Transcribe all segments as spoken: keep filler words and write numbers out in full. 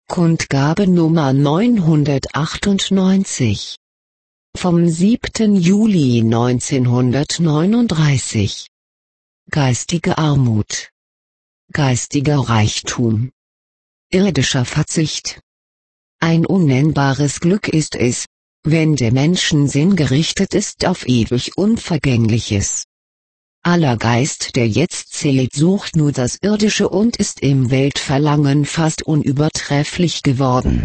Kundgabe Nummer neunhundertachtundneunzig. Vom siebten Juli neunzehnhundertneununddreißig. Geistige Armut. Geistiger Reichtum. Irdischer Verzicht. Ein unnennbares Glück ist es, wenn der Menschensinn gerichtet ist auf ewig Unvergängliches. Aller Geist, der jetzt zählt, sucht nur das Irdische und ist im Weltverlangen fast unübertrefflich geworden.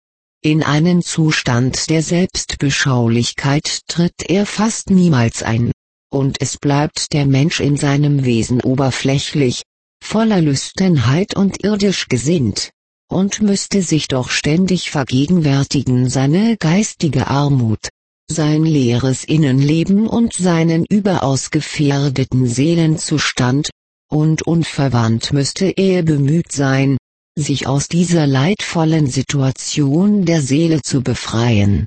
In einen Zustand der Selbstbeschaulichkeit tritt er fast niemals ein, und es bleibt der Mensch in seinem Wesen oberflächlich, voller Lüsternheit und irdisch gesinnt, und müsste sich doch ständig vergegenwärtigen seine geistige Armut, sein leeres Innenleben und seinen überaus gefährdeten Seelenzustand, und unverwandt müsste er bemüht sein, sich aus dieser leidvollen Situation der Seele zu befreien.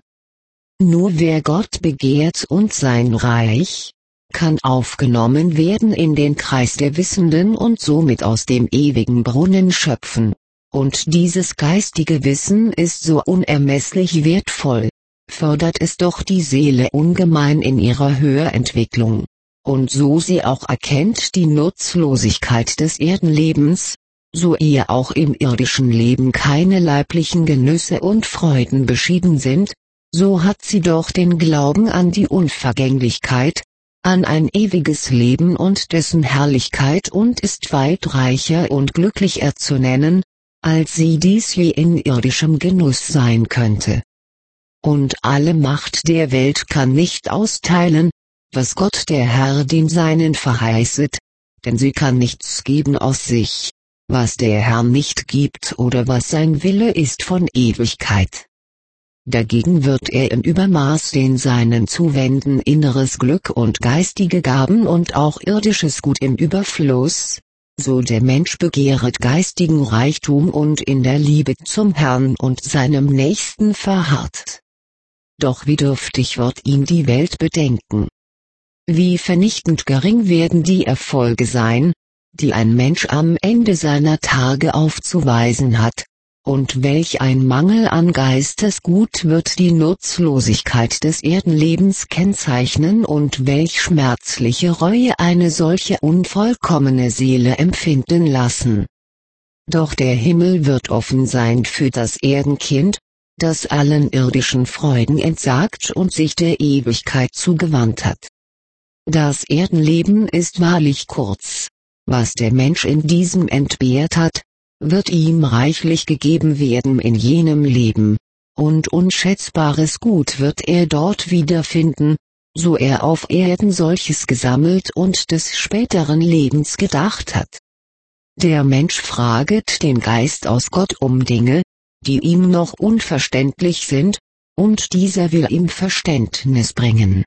Nur wer Gott begehrt und sein Reich, kann aufgenommen werden in den Kreis der Wissenden und somit aus dem ewigen Brunnen schöpfen, und dieses geistige Wissen ist so unermesslich wertvoll, fördert es doch die Seele ungemein in ihrer Höherentwicklung, und so sie auch erkennt die Nutzlosigkeit des Erdenlebens, so ihr auch im irdischen Leben keine leiblichen Genüsse und Freuden beschieden sind, so hat sie doch den Glauben an die Unvergänglichkeit, an ein ewiges Leben und dessen Herrlichkeit und ist weit reicher und glücklicher zu nennen, als sie dies je in irdischem Genuss sein könnte. Und alle Macht der Welt kann nicht austeilen, was Gott der Herr den Seinen verheißet, denn sie kann nichts geben aus sich, was der Herr nicht gibt oder was sein Wille ist von Ewigkeit. Dagegen wird er im Übermaß den Seinen zuwenden inneres Glück und geistige Gaben und auch irdisches Gut im Überfluss, so der Mensch begehret geistigen Reichtum und in der Liebe zum Herrn und seinem Nächsten verharrt. Doch wie dürftig wird ihn die Welt bedenken. Wie vernichtend gering werden die Erfolge sein, die ein Mensch am Ende seiner Tage aufzuweisen hat, und welch ein Mangel an Geistesgut wird die Nutzlosigkeit des Erdenlebens kennzeichnen und welch schmerzliche Reue eine solche unvollkommene Seele empfinden lassen. Doch der Himmel wird offen sein für das Erdenkind, das allen irdischen Freuden entsagt und sich der Ewigkeit zugewandt hat. Das Erdenleben ist wahrlich kurz. Was der Mensch in diesem entbehrt hat, wird ihm reichlich gegeben werden in jenem Leben, und unschätzbares Gut wird er dort wiederfinden, so er auf Erden solches gesammelt und des späteren Lebens gedacht hat. Der Mensch fraget den Geist aus Gott um Dinge, die ihm noch unverständlich sind, und dieser will ihm Verständnis bringen.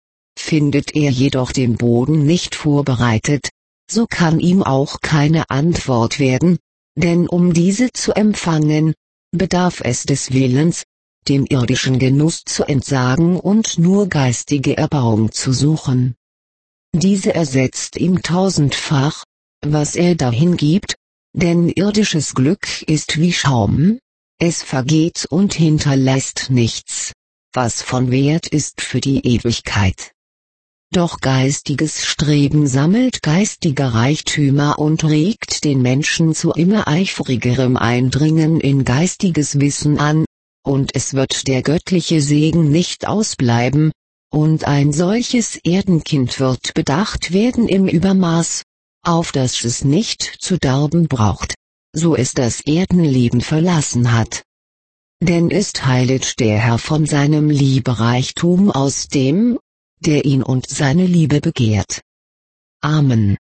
Findet er jedoch den Boden nicht vorbereitet, so kann ihm auch keine Antwort werden, denn um diese zu empfangen, bedarf es des Willens, dem irdischen Genuss zu entsagen und nur geistige Erbauung zu suchen. Diese ersetzt ihm tausendfach, was er dahin gibt, denn irdisches Glück ist wie Schaum, es vergeht und hinterlässt nichts, was von Wert ist für die Ewigkeit. Doch geistiges Streben sammelt geistige Reichtümer und regt den Menschen zu immer eifrigerem Eindringen in geistiges Wissen an, und es wird der göttliche Segen nicht ausbleiben, und ein solches Erdenkind wird bedacht werden im Übermaß, auf das es nicht zu darben braucht, so es das Erdenleben verlassen hat. Denn es teilet der Herr von seinem Liebereichtum aus dem, der ihn und seine Liebe begehrt. Amen.